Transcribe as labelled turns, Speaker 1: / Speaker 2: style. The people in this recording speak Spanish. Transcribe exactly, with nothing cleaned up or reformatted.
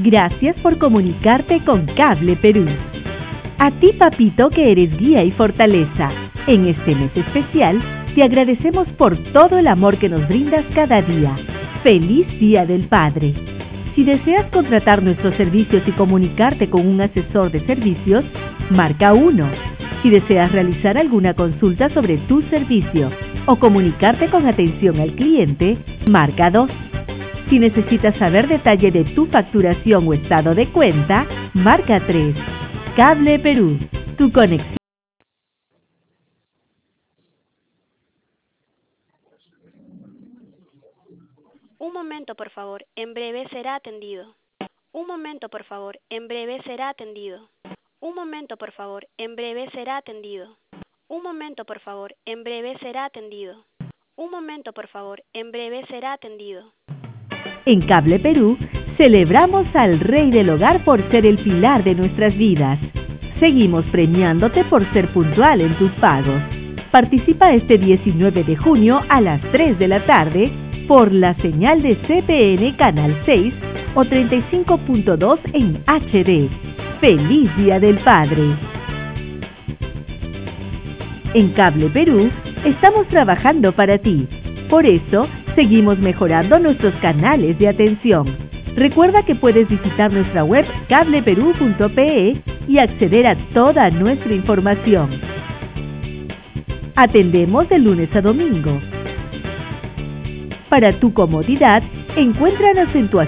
Speaker 1: Gracias por comunicarte con Cable Perú. A ti, papito, que eres guía y fortaleza, en este mes especial, te agradecemos por todo el amor que nos brindas cada día. ¡Feliz Día del Padre! Si deseas contratar nuestros servicios y comunicarte con un asesor de servicios, marca uno. Si deseas realizar alguna consulta sobre tu servicio o comunicarte con atención al cliente, marca dos. Si necesitas saber detalle de tu facturación o estado de cuenta, marca tres. Cable Perú, tu conexión.
Speaker 2: Un momento, por favor, en breve será atendido. Un momento, por favor, en breve será atendido. Un momento, por favor, en breve será atendido. Un momento, por favor, en breve será atendido. Un momento, por favor, en breve será atendido.
Speaker 1: En Cable Perú, celebramos al Rey del Hogar por ser el pilar de nuestras vidas. Seguimos premiándote por ser puntual en tus pagos. Participa este diecinueve de junio a las tres de la tarde por la señal de C P N Canal seis o treinta y cinco punto dos en H D. ¡Feliz Día del Padre! En Cable Perú, estamos trabajando para ti. Por eso, seguimos mejorando nuestros canales de atención. Recuerda que puedes visitar nuestra web cable perú punto pe y acceder a toda nuestra información. Atendemos de lunes a domingo. Para tu comodidad, encuéntranos en tu